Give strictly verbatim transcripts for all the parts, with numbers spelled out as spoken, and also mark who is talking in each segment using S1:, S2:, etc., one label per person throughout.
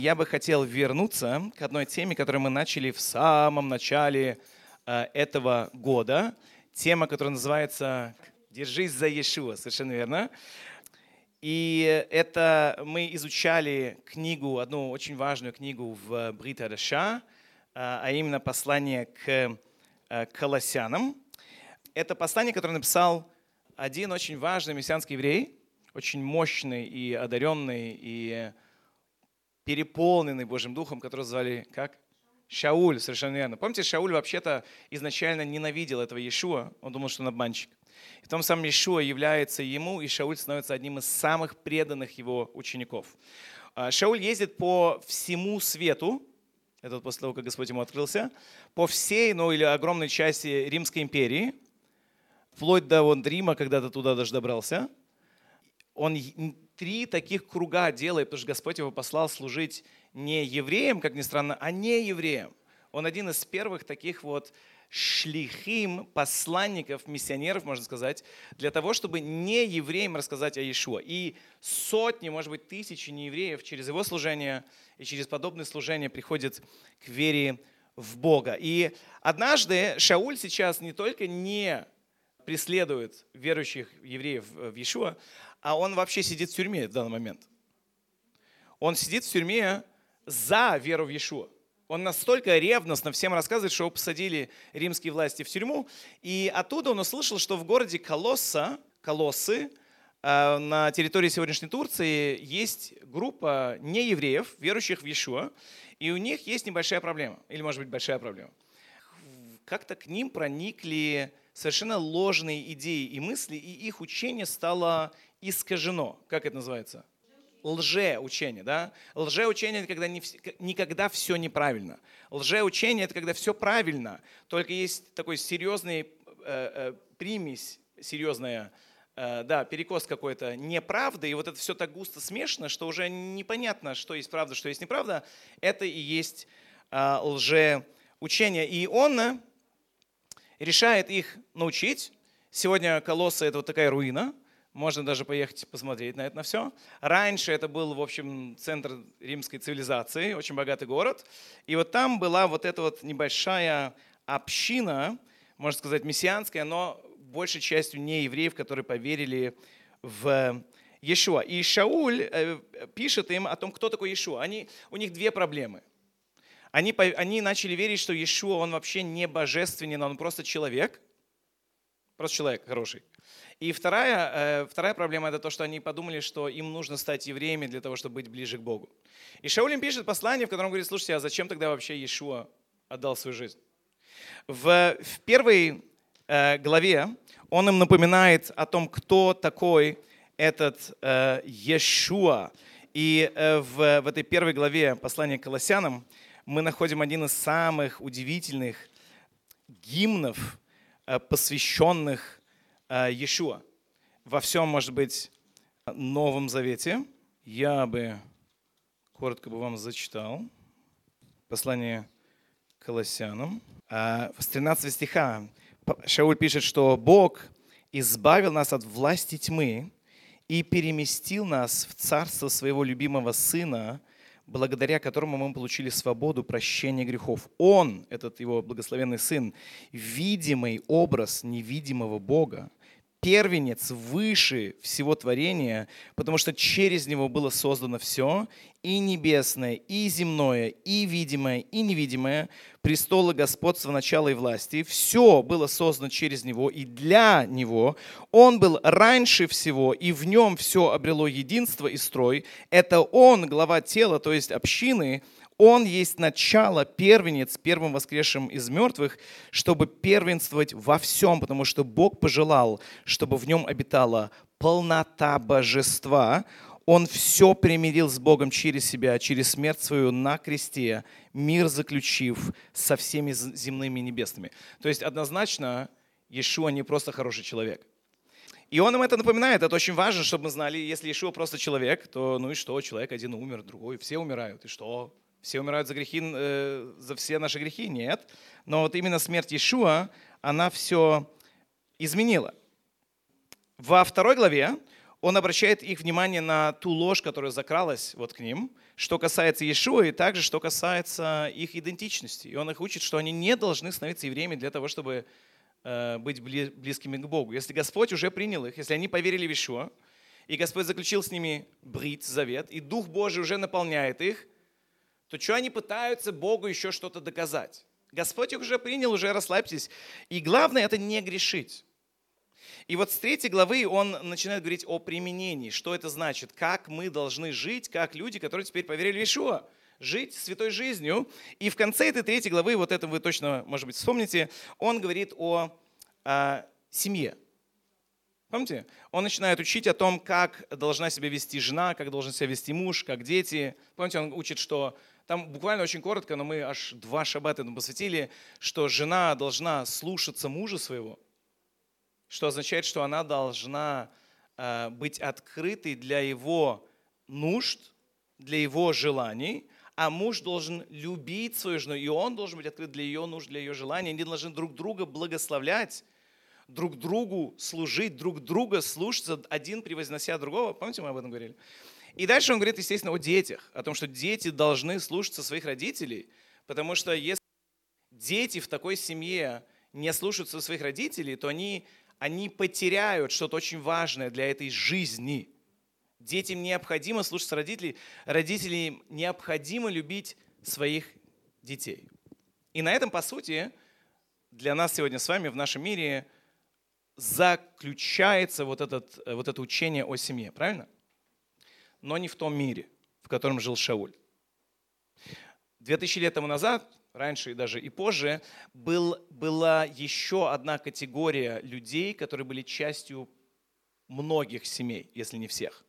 S1: Я бы хотел вернуться к одной теме, которую мы начали в самом начале э, этого года. Тема, которая называется «Держись за Иешуа», совершенно верно. И это мы изучали книгу, одну очень важную книгу в Брит Хадаша, а именно послание к Колоссянам. Это послание, которое написал один очень важный мессианский еврей, очень мощный и одаренный, и переполненный Божьим Духом, которого звали как? Шауль, совершенно верно. Помните, Шауль вообще-то изначально ненавидел этого Иешуа, он думал, что он обманщик. И в том самом Иешуа является ему, и Шауль становится одним из самых преданных его учеников. Шауль ездит по всему свету, это вот после того, как Господь ему открылся, по всей, ну или огромной части Римской империи, вплоть до вот Рима, когда-то туда даже добрался. Он три таких круга делает, потому что Господь его послал служить не евреям, как ни странно, а не евреям. Он один из первых таких вот шлихим, посланников, миссионеров, можно сказать, для того, чтобы не евреям рассказать о Иешуа. И сотни, может быть, тысячи неевреев через его служение и через подобное служение приходят к вере в Бога. И однажды Шауль сейчас не только не преследует верующих евреев в Иешуа, а он вообще сидит в тюрьме в данный момент. Он сидит в тюрьме за веру в Иешуа. Он настолько ревностно всем рассказывает, что его посадили римские власти в тюрьму. И оттуда он услышал, что в городе Колосса, Колоссы, на территории сегодняшней Турции, есть группа неевреев, верующих в Иешуа, и у них есть небольшая проблема, или, может быть, большая проблема. Как-то к ним проникли совершенно ложные идеи и мысли, и их учение стало искажено. Как это называется? Лжеучение, да? Лжеучение – это когда не, никогда все неправильно. Лжеучение – это когда все правильно, только есть такой серьезный э, э, примесь, серьезная, э, да, перекос какой-то неправды, и вот это все так густо смешано, что уже непонятно, что есть правда, что есть неправда. Это и есть э, лжеучение. И он решает их научить. Сегодня Колоссы – это вот такая руина. Можно даже поехать посмотреть на это на все. Раньше это был, в общем, центр римской цивилизации, очень богатый город. И вот там была вот эта вот небольшая община, можно сказать, мессианская, но большей частью не евреев, которые поверили в Иешуа. И Шауль пишет им о том, кто такой Иешуа. Они, у них две проблемы. Они, они начали верить, что Иешуа, он вообще не божественен, он просто человек. Просто человек хороший. И вторая, вторая проблема – это то, что они подумали, что им нужно стать евреями для того, чтобы быть ближе к Богу. И Шауль им пишет послание, в котором говорит: слушайте, а зачем тогда вообще Иешуа отдал свою жизнь? В, в первой э, главе он им напоминает о том, кто такой этот э, Иешуа. И э, в, в этой первой главе послания к Колоссянам мы находим один из самых удивительных гимнов, э, посвященных Иешуа. Во всем, может быть, Новом Завете. Я бы коротко бы вам зачитал послание к Колоссянам. С тринадцатого стиха Шауль пишет, что Бог избавил нас от власти тьмы и переместил нас в царство своего любимого Сына, благодаря которому мы получили свободу прощения грехов. Он, этот его благословенный Сын, видимый образ невидимого Бога, первенец выше всего творения, потому что через него было создано все, и небесное, и земное, и видимое, и невидимое, престолы, господства, начала и власти. Все было создано через него и для него. Он был раньше всего, и в нем все обрело единство и строй. Это он, глава тела, то есть общины. Он есть начало, первенец, первым воскресшим из мертвых, чтобы первенствовать во всем, потому что Бог пожелал, чтобы в нем обитала полнота божества. Он все примирил с Богом через себя, через смерть свою на кресте, мир заключив со всеми земными и небесными. То есть однозначно Иешуа не просто хороший человек. И он им это напоминает. Это очень важно, чтобы мы знали, если Иешуа просто человек, то ну и что, человек один умер, другой, все умирают, и что? Все умирают за грехи, э, за все наши грехи? Нет. Но вот именно смерть Иешуа, она все изменила. Во второй главе он обращает их внимание на ту ложь, которая закралась вот к ним, что касается Иешуа, и также, что касается их идентичности. И он их учит, что они не должны становиться евреями для того, чтобы э, быть бли- близкими к Богу. Если Господь уже принял их, если они поверили в Иешуа, и Господь заключил с ними брит, завет, и Дух Божий уже наполняет их, то что они пытаются Богу еще что-то доказать? Господь их уже принял, уже расслабьтесь. И главное – это не грешить. И вот с третьей главы он начинает говорить о применении. Что это значит? Как мы должны жить, как люди, которые теперь поверили в Иешуа. Жить святой жизнью. И в конце этой третьей главы, вот это вы точно, может быть, вспомните, он говорит о, о семье. Помните? Он начинает учить о том, как должна себя вести жена, как должен себя вести муж, как дети. Помните, он учит, что там буквально очень коротко, но мы аж два шаббата этому посвятили, что жена должна слушаться мужа своего, что означает, что она должна э, быть открытой для его нужд, для его желаний, а муж должен любить свою жену, и он должен быть открыт для ее нужд, для ее желаний. Они должны друг друга благословлять, друг другу служить, друг друга слушаться, один превознося другого. Помните, мы об этом говорили? И дальше он говорит, естественно, о детях, о том, что дети должны слушаться своих родителей, потому что если дети в такой семье не слушаются своих родителей, то они, они потеряют что-то очень важное для этой жизни. Детям необходимо слушаться родителей, родителям необходимо любить своих детей. И на этом, по сути, для нас сегодня с вами в нашем мире заключается вот, этот, вот это учение о семье, правильно? Но не в том мире, в котором жил Шауль. Две тысячи лет тому назад, раньше и даже и позже, был, была еще одна категория людей, которые были частью многих семей, если не всех.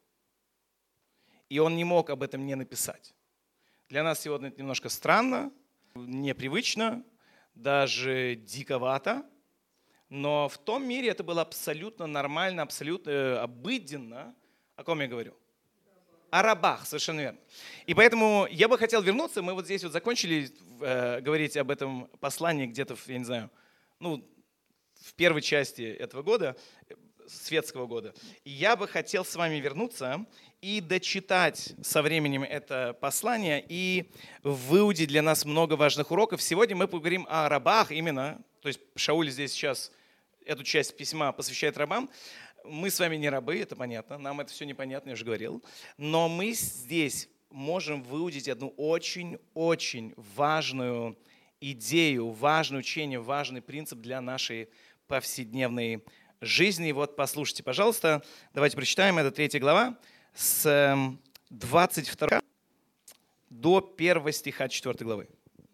S1: И он не мог об этом не написать. Для нас сегодня это немножко странно, непривычно, даже диковато, но в том мире это было абсолютно нормально, абсолютно обыденно. О ком я говорю? О рабах, совершенно верно. И поэтому я бы хотел вернуться, мы вот здесь вот закончили э, говорить об этом послании где-то, я не знаю, ну, в первой части этого года, светского года. И я бы хотел с вами вернуться и дочитать со временем это послание и выудить для нас много важных уроков. Сегодня мы поговорим о рабах именно, то есть Шауль здесь сейчас эту часть письма посвящает рабам. Мы с вами не рабы, это понятно, нам это все непонятно, я уже говорил. Но мы здесь можем выудить одну очень-очень важную идею, важное учение, важный принцип для нашей повседневной жизни. И вот послушайте, пожалуйста, давайте прочитаем, это третья глава, с двадцать второго до первого стиха четвёртой главы.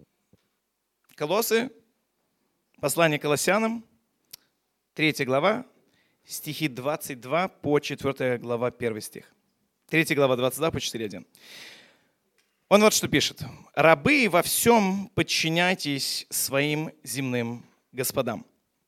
S1: Колоссы, послание к Колоссянам, третья глава, стихи двадцать два по четвёртая глава, первый стих. третья глава, двадцать два по четыре один. Он вот что пишет. «Рабы, во всем подчиняйтесь своим земным господам.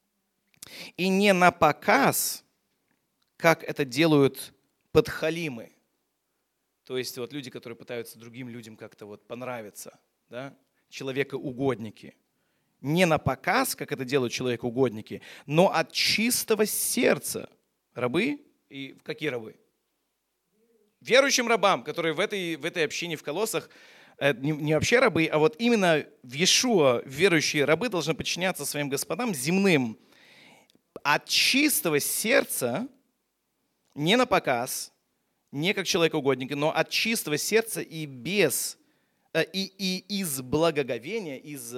S1: И не на показ, как это делают подхалимы». То есть вот люди, которые пытаются другим людям как-то вот понравиться, да? Человекоугодники. Не на показ, как это делают человекоугодники, но от чистого сердца. Рабы, и какие рабы? Верующим рабам, которые в этой, в этой общине в Колоссах, не, не вообще рабы, а вот именно в Иешуа верующие рабы должны подчиняться своим господам земным. От чистого сердца, не на показ, не как человекоугодники, но от чистого сердца и без, и, и из благоговения, из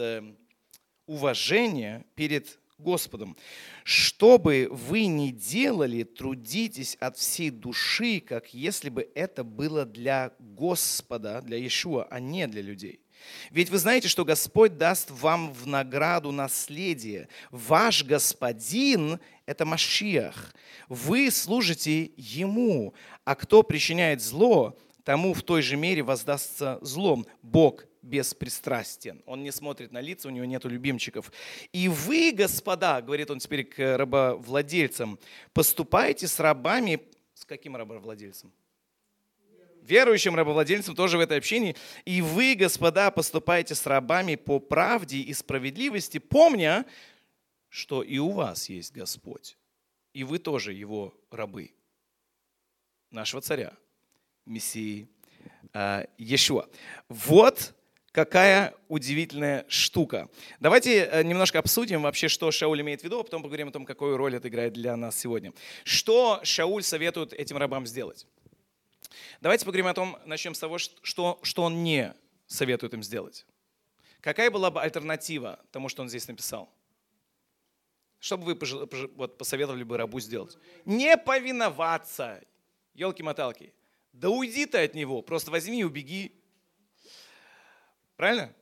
S1: уважения перед Господом. Что бы вы ни делали, трудитесь от всей души, как если бы это было для Господа, для Иешуа, а не для людей. Ведь вы знаете, что Господь даст вам в награду наследие. Ваш Господин – это Машиах. Вы служите Ему, а кто причиняет зло, тому в той же мере воздастся злом. Бог беспристрастен. Он не смотрит на лица, у него нет любимчиков. И вы, господа, говорит он теперь к рабовладельцам, поступайте с рабами. С каким рабовладельцем? Верующим рабовладельцам тоже в этой общине. И вы, господа, поступайте с рабами по правде и справедливости, помня, что и у вас есть Господь. И вы тоже его рабы. Нашего царя, Мессии э, Иешуа. Вот какая удивительная штука. Давайте э, немножко обсудим вообще, что Шауль имеет в виду, а потом поговорим о том, какую роль это играет для нас сегодня. Что Шауль советует этим рабам сделать? Давайте поговорим о том, начнем с того, что, что он не советует им сделать. Какая была бы альтернатива тому, что он здесь написал? Что бы вы пожел, пожел, вот, посоветовали бы рабу сделать? Не повиноваться. Елки-моталки. Да уйди ты от него. Просто возьми и убеги. Правильно?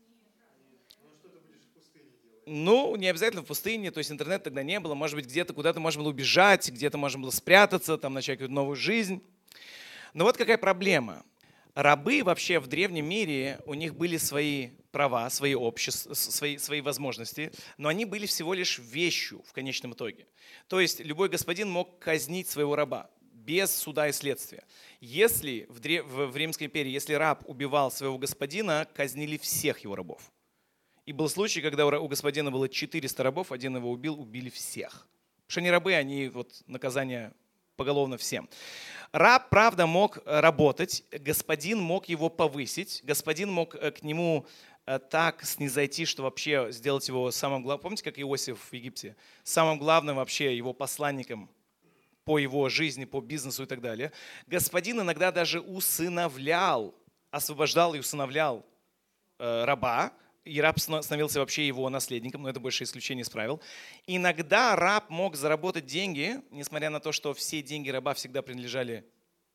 S1: Ну, не обязательно в пустыне. То есть интернета тогда не было. Может быть, где-то куда-то можно было убежать, где-то можно было спрятаться, там начать какую-то новую жизнь. Но вот какая проблема. Рабы вообще в древнем мире, у них были свои права, свои общества, свои, свои возможности, но они были всего лишь вещью в конечном итоге. То есть любой господин мог казнить своего раба без суда и следствия. Если в, древ... в Римской империи, если раб убивал своего господина, казнили всех его рабов. И был случай, когда у господина было четыреста рабов, один его убил, убили всех. Потому что они рабы, они вот наказание поголовно всем. Раб, правда, мог работать, господин мог его повысить, господин мог к нему так снизойти, что вообще сделать его самым главным. Помните, как Иосиф в Египте? Самым главным вообще его посланником по его жизни, по бизнесу и так далее. Господин иногда даже усыновлял, освобождал и усыновлял э, раба, и раб становился вообще его наследником, но это больше исключение из правил. Иногда раб мог заработать деньги, несмотря на то, что все деньги раба всегда принадлежали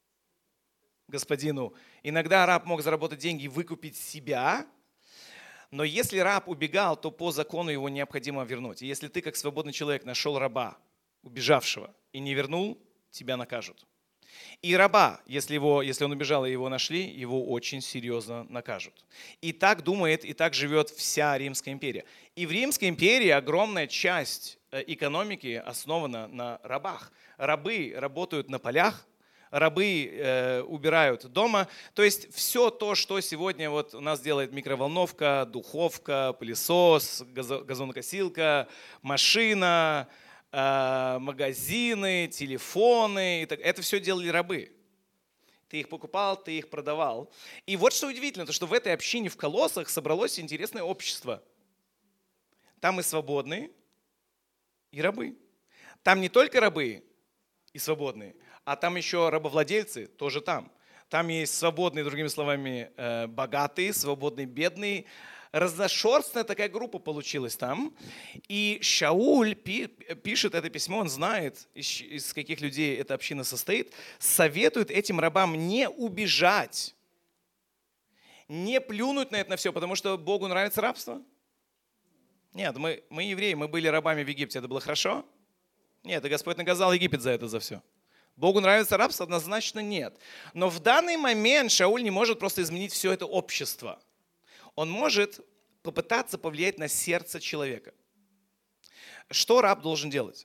S1: господину. Иногда раб мог заработать деньги и выкупить себя, но если раб убегал, то по закону его необходимо вернуть. И если ты, как свободный человек, нашел раба, убежавшего, и не вернул, тебя накажут. И раба, если, его, если он убежал и его нашли, его очень серьезно накажут. И так думает, и так живет вся Римская империя. И в Римской империи огромная часть экономики основана на рабах. Рабы работают на полях, рабы э, убирают дома. То есть все то, что сегодня вот у нас делает микроволновка, духовка, пылесос, газо, газонокосилка, машина, магазины, телефоны, это все делали рабы. Ты их покупал, ты их продавал. И вот что удивительно, то что в этой общине в Колоссах собралось интересное общество. Там и свободные, и рабы. Там не только рабы и свободные, а там еще рабовладельцы тоже там. Там есть свободные, другими словами, богатые, свободные, бедные. Разношерстная такая группа получилась там. И Шауль пишет это письмо, он знает, из каких людей эта община состоит, советует этим рабам не убежать, не плюнуть на это на все, потому что Богу нравится рабство. Нет, мы, мы евреи, мы были рабами в Египте, это было хорошо? Нет, и Господь наказал Египет за это, за все. Богу нравится рабство? Однозначно нет. Но в данный момент Шауль не может просто изменить все это общество. Он может попытаться повлиять на сердце человека. Что раб должен делать?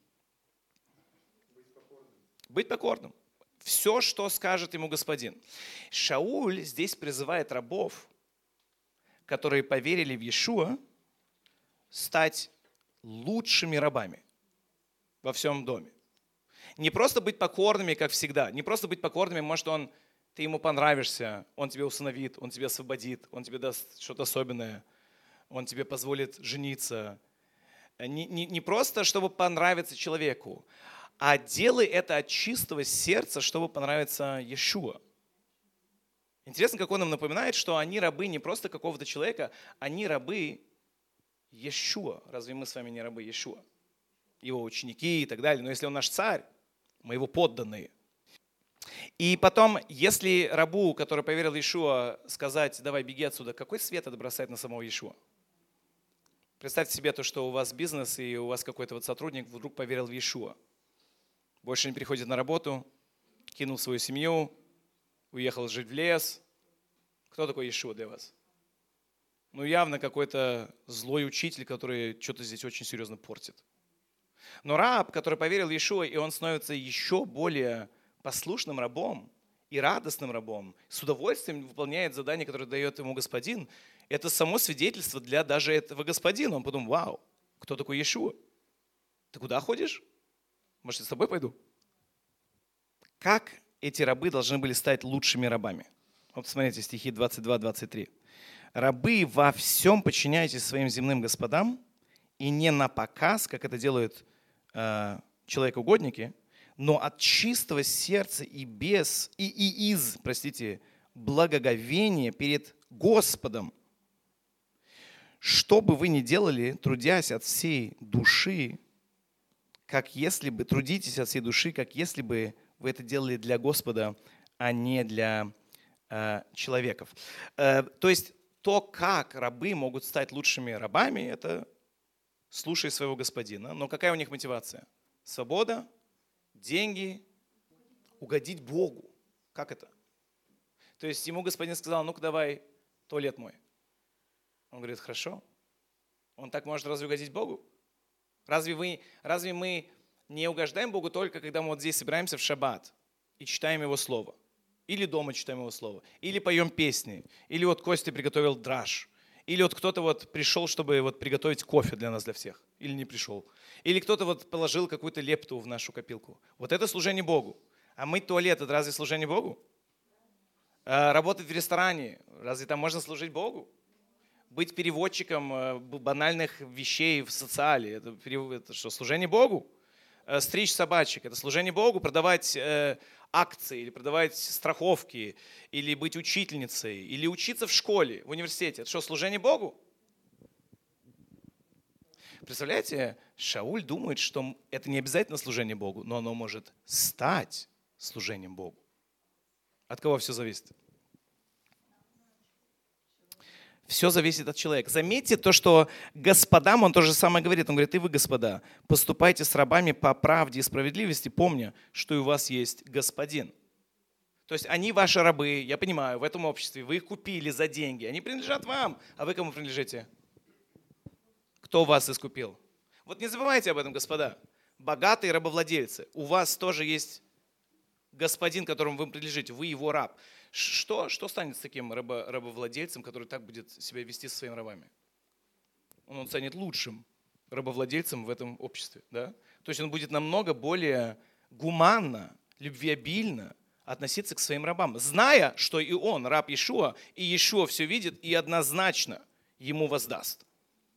S1: Быть покорным. Быть покорным. Все, что скажет ему господин. Шауль здесь призывает рабов, которые поверили в Иешуа, стать лучшими рабами во всем доме. Не просто быть покорными, как всегда. Не просто быть покорными, может, он... Ты ему понравишься, он тебя усыновит, он тебя освободит, он тебе даст что-то особенное, он тебе позволит жениться. Не, не, не просто, чтобы понравиться человеку, а делай это от чистого сердца, чтобы понравиться Иешуа. Интересно, как он нам напоминает, что они рабы не просто какого-то человека, они рабы Иешуа. Разве мы с вами не рабы Иешуа? Его ученики и так далее. Но если он наш царь, мы его подданные. И потом, если рабу, который поверил в Иешуа, сказать, давай беги отсюда, какой свет это бросает на самого Иешуа? Представьте себе то, что у вас бизнес, и у вас какой-то вот сотрудник вдруг поверил в Иешуа. Больше не приходит на работу, кинул свою семью, уехал жить в лес. Кто такой Иешуа для вас? Ну, явно какой-то злой учитель, который что-то здесь очень серьезно портит. Но раб, который поверил в Иешуа, и он становится еще более послушным рабом и радостным рабом, с удовольствием выполняет задание, которое дает ему господин, это само свидетельство для даже этого господина. Он подумал, вау, кто такой Иешуа? Ты куда ходишь? Может, я с тобой пойду? Как эти рабы должны были стать лучшими рабами? Вот смотрите, стихи двадцать два двадцать три. «Рабы, во всем подчиняйтесь своим земным господам, и не на показ, как это делают э, человекоугодники, но от чистого сердца и без, и, и из, простите, благоговения перед Господом. Что бы вы ни делали, трудясь от всей души, как если бы, трудитесь от всей души, как если бы вы это делали для Господа, а не для э, человеков». Э, то есть то, как рабы могут стать лучшими рабами, это слушай своего господина. Но какая у них мотивация? Свобода, деньги, угодить Богу. Как это? То есть ему господин сказал: ну-ка давай туалет мой. Он говорит: хорошо. Он так может разве угодить Богу? Разве, вы, разве мы не угождаем Богу только, когда мы вот здесь собираемся в шаббат и читаем Его Слово? Или дома читаем Его Слово? Или поем песни? Или вот Костя приготовил драж? Или вот кто-то вот пришел, чтобы вот приготовить кофе для нас, для всех? Или не пришел? Или кто-то вот положил какую-то лепту в нашу копилку? Вот это служение Богу. А мыть туалет – это разве служение Богу? А работать в ресторане – разве там можно служить Богу? Быть переводчиком банальных вещей в социале – это, это что, служение Богу? Стричь собачек – это служение Богу? Продавать э, акции, или продавать страховки, или быть учительницей, или учиться в школе, в университете – это что, служение Богу? Представляете, Шауль думает, что это не обязательно служение Богу, но оно может стать служением Богу. От кого все зависит? Все зависит от человека. Заметьте то, что господам он то же самое говорит. Он говорит: и вы, господа, поступайте с рабами по правде и справедливости, помня, что и у вас есть господин. То есть они ваши рабы, я понимаю, в этом обществе. Вы их купили за деньги. Они принадлежат вам. А вы кому принадлежите? Кто вас искупил? Вот не забывайте об этом, господа. Богатые рабовладельцы. У вас тоже есть господин, которому вы принадлежите. Вы его раб. Что, что станет с таким рабо, рабовладельцем, который так будет себя вести со своими рабами? Он, он станет лучшим рабовладельцем в этом обществе. Да? То есть он будет намного более гуманно, любвеобильно относиться к своим рабам, зная, что и он раб Иешуа, и Иешуа все видит и однозначно ему воздаст.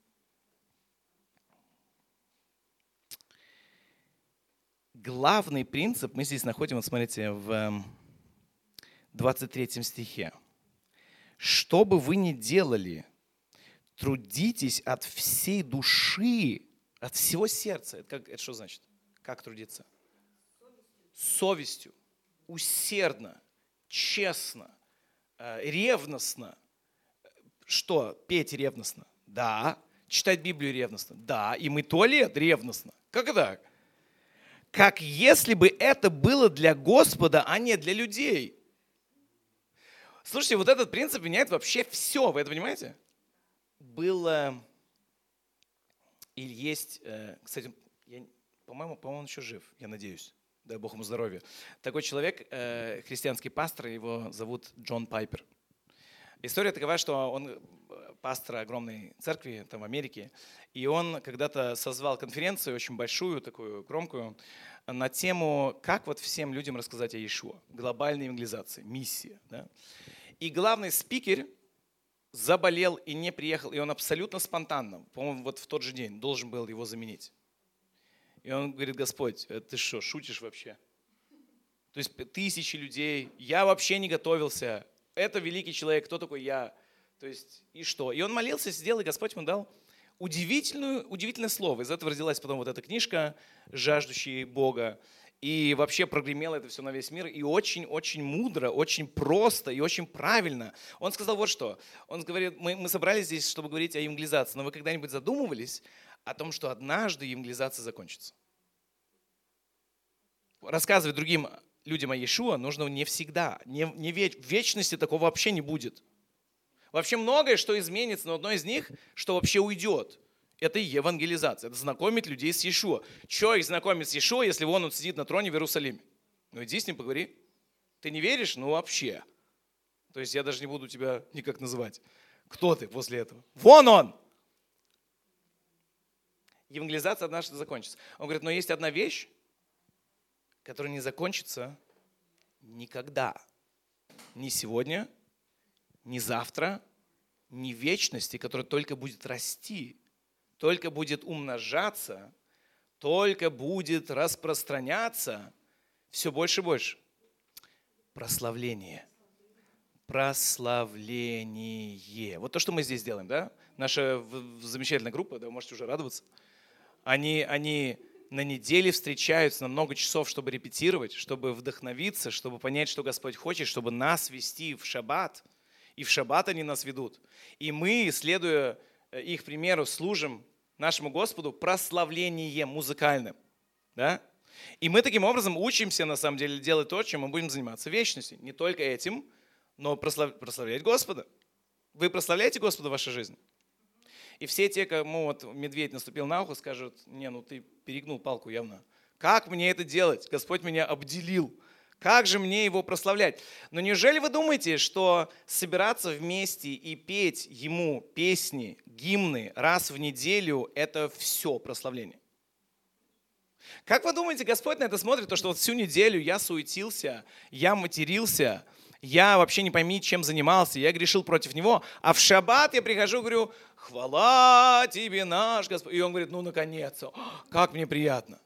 S1: Главный принцип мы здесь находим, вот смотрите, в двадцать третьем стихе. «Что бы вы ни делали, трудитесь от всей души, от всего сердца». Это, как, это что значит? Как трудиться? Совестью, усердно, честно, ревностно. Что? Петь ревностно? Да. Читать Библию ревностно? Да. И мыть туалет ревностно. Как это? Как если бы это было для Господа, а не для людей. Слушайте, вот этот принцип меняет вообще все, вы это понимаете? Было или есть, кстати, я, по-моему, по-моему, он еще жив, я надеюсь, дай Бог ему здоровья. Такой человек, христианский пастор, его зовут Джон Пайпер. История такова, что он пастор огромной церкви там в Америке, и он когда-то созвал конференцию очень большую, такую громкую, на тему, как вот всем людям рассказать о Иешуа, глобальной евангелизации, миссия. Да? И главный спикер заболел и не приехал, и он абсолютно спонтанно, по-моему, вот в тот же день должен был его заменить. И он говорит: Господь, ты что, шутишь вообще? То есть тысячи людей, я вообще не готовился. Это великий человек, кто такой я? То есть, и что? И он молился, сидел, и Господь ему дал удивительную, удивительное слово. Из этого родилась потом вот эта книжка «Жаждущие Бога». И вообще прогремело это все на весь мир. И очень-очень мудро, очень просто и очень правильно. Он сказал вот что. Он говорит: мы, мы собрались здесь, чтобы говорить о евангелизации, но вы когда-нибудь задумывались о том, что однажды евангелизация закончится? Рассказывать другим людям о Иешуа нужно не всегда. Не, не веч, в вечности такого вообще не будет. Вообще многое, что изменится, но одно из них, что вообще уйдет, это и евангелизация. Это знакомить людей с Иешуа. Че их знакомить с Иешуа, если вон он сидит на троне в Иерусалиме? Ну иди с ним поговори. Ты не веришь? Ну вообще. То есть я даже не буду тебя никак называть. Кто ты после этого? Вон он! Евангелизация однажды закончится. Он говорит: но есть одна вещь, которая не закончится никогда. Ни сегодня, не завтра, не вечности, которая только будет расти, только будет умножаться, только будет распространяться все больше и больше. Прославление. Прославление. Вот то, что мы здесь делаем, да? Наша замечательная группа, да, вы можете уже радоваться. Они, они на неделе встречаются на много часов, чтобы репетировать, чтобы вдохновиться, чтобы понять, что Господь хочет, чтобы нас вести в шаббат. И в шаббат они нас ведут. И мы, следуя их примеру, служим нашему Господу прославлением музыкальным. Да? И мы таким образом учимся, на самом деле, делать то, чем мы будем заниматься в вечности. Не только этим, но прослав... прославлять Господа. Вы прославляете Господа в вашей жизни? И все те, кому вот медведь наступил на ухо, скажут: не, ну ты перегнул палку явно. Как мне это делать? Господь меня обделил. Как же мне его прославлять? Но неужели вы думаете, что собираться вместе и петь ему песни, гимны раз в неделю – это все прославление? Как вы думаете, Господь на это смотрит, то, что вот всю неделю я суетился, я матерился, я вообще не пойми, чем занимался, я грешил против Него, а в шаббат я прихожу и говорю: хвала Тебе, наш Господь. И Он говорит: ну, наконец-то, как мне приятно.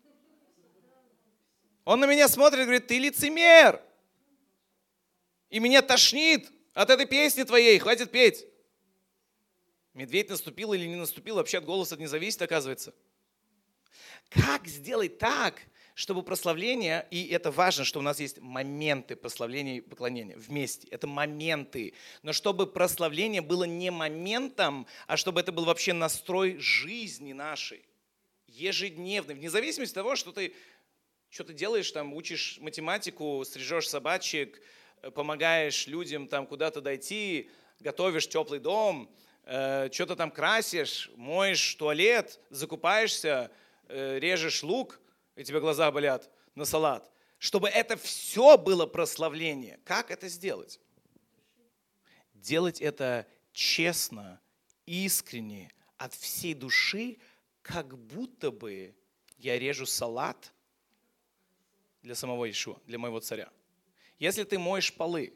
S1: Он на меня смотрит и говорит: ты лицемер. И меня тошнит от этой песни твоей, хватит петь. Медведь наступил или не наступил, вообще от голоса не зависит, оказывается. Как сделать так, чтобы прославление, и это важно, что у нас есть моменты прославления и поклонения вместе, это моменты, но чтобы прославление было не моментом, а чтобы это был вообще настрой жизни нашей, ежедневный, вне зависимости от того, что ты, что ты делаешь, там, учишь математику, стрижешь собачек, помогаешь людям там куда-то дойти, готовишь теплый дом, э, что-то там красишь, моешь туалет, закупаешься, э, режешь лук, и тебе глаза болят на салат. Чтобы это все было прославление. Как это сделать? Делать это честно, искренне, от всей души, как будто бы я режу салат для самого Иешуа, для моего царя. Если ты моешь полы,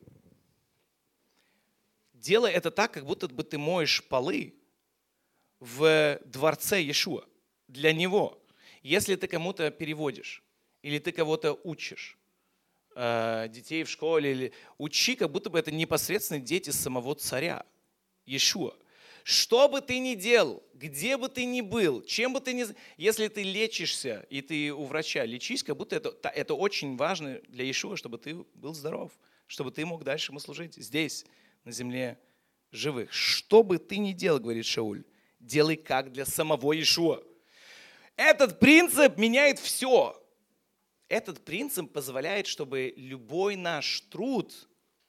S1: делай это так, как будто бы ты моешь полы в дворце Иешуа, для него. Если ты кому-то переводишь, или ты кого-то учишь, э, детей в школе, или учи, как будто бы это непосредственно дети самого царя, Иешуа. Что бы ты ни делал, где бы ты ни был, чем бы ты ни... Если ты лечишься, и ты у врача лечись, как будто это, это очень важно для Иешуа, чтобы ты был здоров, чтобы ты мог дальше ему служить здесь, на земле живых. Что бы ты ни делал, говорит Шауль, делай как для самого Иешуа. Этот принцип меняет все. Этот принцип позволяет, чтобы любой наш труд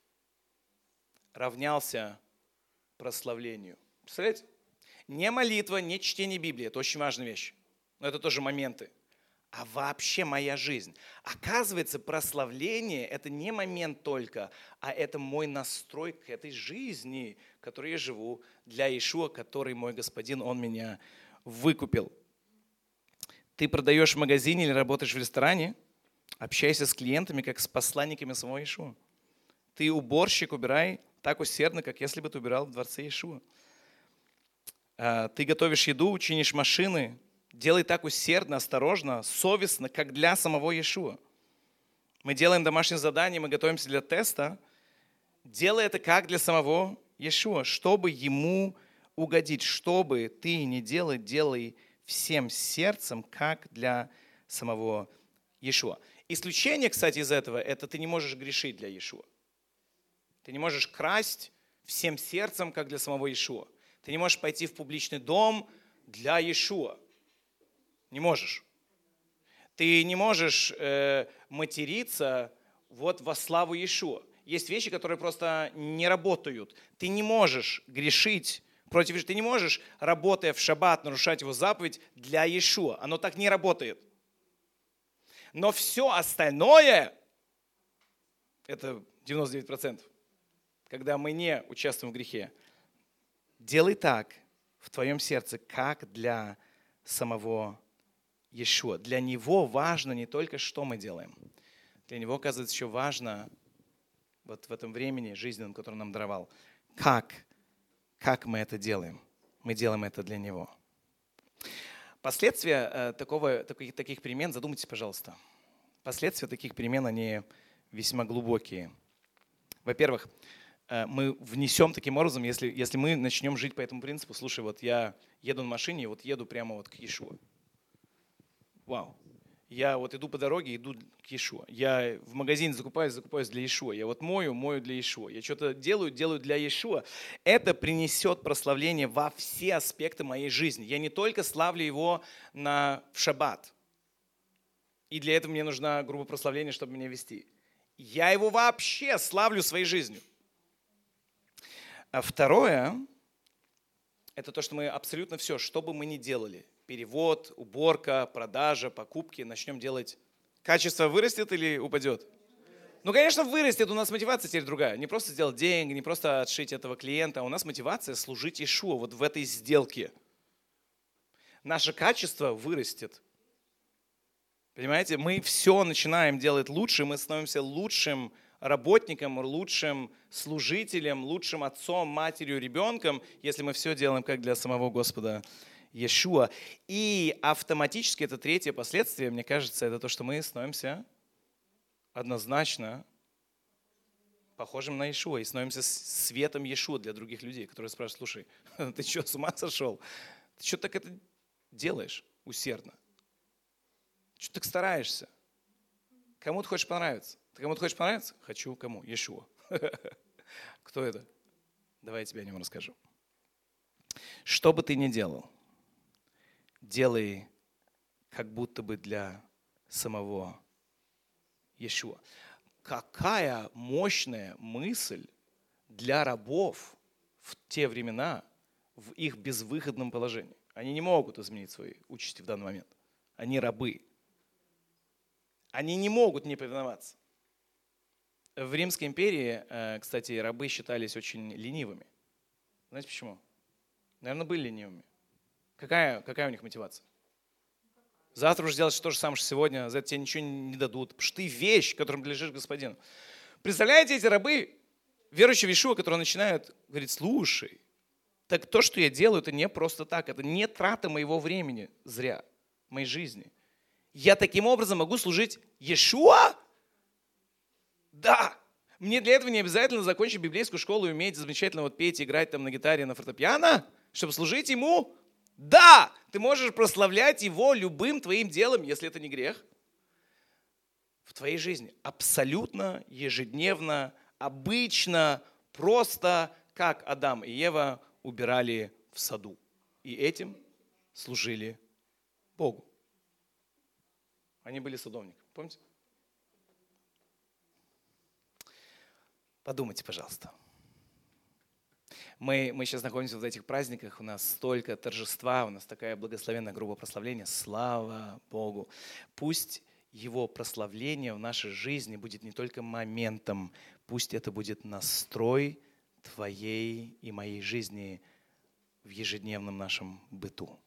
S1: равнялся прославлению. Представляете? Не молитва, не чтение Библии. Это очень важная вещь. Но это тоже моменты. А вообще моя жизнь. Оказывается, прославление – это не момент только, а это мой настрой к этой жизни, которой я живу для Иешуа, который мой Господин, Он меня выкупил. Ты продаешь в магазине или работаешь в ресторане, общайся с клиентами, как с посланниками самого Иешуа. Ты уборщик, убирай так усердно, как если бы ты убирал в дворце Иешуа. Ты готовишь еду, чинишь машины, делай так усердно, осторожно, совестно, как для самого Иешуа. Мы делаем домашнее задание, мы готовимся для теста. Делай это как для самого Иешуа, чтобы ему угодить. Что бы ты ни делал, делай всем сердцем, как для самого Иешуа. Исключение, кстати, из этого, это ты не можешь грешить для Иешуа. Ты не можешь красть всем сердцем, как для самого Иешуа. Ты не можешь пойти в публичный дом для Иешуа. Не можешь. Ты не можешь э, материться вот во славу Иешуа. Есть вещи, которые просто не работают. Ты не можешь грешить против Иешуа. Ты не можешь, работая в шаббат, нарушать его заповедь для Иешуа. Оно так не работает. Но все остальное, это девяносто девять процентов, когда мы не участвуем в грехе, делай так в твоем сердце, как для самого Иешуа. Для него важно не только, что мы делаем. Для него, оказывается, еще важно, вот в этом времени жизненном, которое нам даровал. Как? Как мы это делаем? Мы делаем это для Него. Последствия э, такого, таких, таких перемен, задумайтесь, пожалуйста. Последствия таких перемен, они весьма глубокие. Во-первых, э, мы внесем таким образом, если, если мы начнем жить по этому принципу, слушай, вот я еду на машине, вот еду прямо вот к Иешуа. Вау. Я вот иду по дороге, иду к Иешуа. Я в магазине закупаюсь, закупаюсь для Иешуа. Я вот мою, мою для Иешуа. Я что-то делаю, делаю для Иешуа. Это принесет прославление во все аспекты моей жизни. Я не только славлю Его на, в шаббат. И для этого мне нужна группа прославления, чтобы меня вести. Я Его вообще славлю своей жизнью. А второе, это то, что мы абсолютно все, что бы мы ни делали, перевод, уборка, продажа, покупки, начнем делать. Качество вырастет или упадет? Ну, конечно, вырастет. У нас мотивация теперь другая. Не просто сделать деньги, не просто отшить этого клиента. А у нас мотивация служить Иешуа вот в этой сделке. Наше качество вырастет. Понимаете? Мы все начинаем делать лучше. Мы становимся лучшим работником, лучшим служителем, лучшим отцом, матерью, ребенком, если мы все делаем как для самого Господа Иешуа. И автоматически это третье последствие, мне кажется, это то, что мы становимся однозначно похожим на Иешуа и становимся светом Иешуа для других людей, которые спрашивают, слушай, ты что, с ума сошел? Ты что так это делаешь усердно? Что ты так стараешься? Кому ты хочешь понравиться? Ты кому-то хочешь понравиться? Хочу. Кому? Иешуа. Кто это? Давай я тебе о нем расскажу. Что бы ты ни делал, делай как будто бы для самого Иешуа. Какая мощная мысль для рабов в те времена в их безвыходном положении. Они не могут изменить свои участи в данный момент. Они рабы. Они не могут не повиноваться. В Римской империи, кстати, рабы считались очень ленивыми. Знаете почему? Наверное, были ленивыми. Какая, какая у них мотивация? Завтра уже сделать то же самое, что сегодня, за это тебе ничего не дадут. Потому что ты вещь, которым принадлежишь Господину. Представляете, эти рабы, верующие в Иешуа, которые начинают говорить, слушай, так то, что я делаю, это не просто так, это не трата моего времени зря, моей жизни. Я таким образом могу служить Иешуа? Да. Мне для этого не обязательно закончить библейскую школу и уметь замечательно вот петь, играть там на гитаре, на фортепиано, чтобы служить Ему. Да, ты можешь прославлять Его любым твоим делом, если это не грех, в твоей жизни. Абсолютно, ежедневно, обычно, просто как Адам и Ева убирали в саду. И этим служили Богу. Они были садовниками, помните? Подумайте, пожалуйста. Мы, мы сейчас находимся в этих праздниках, у нас столько торжества, у нас такая благословенная группа прославления. Слава Богу! Пусть Его прославление в нашей жизни будет не только моментом, пусть это будет настрой твоей и моей жизни в ежедневном нашем быту.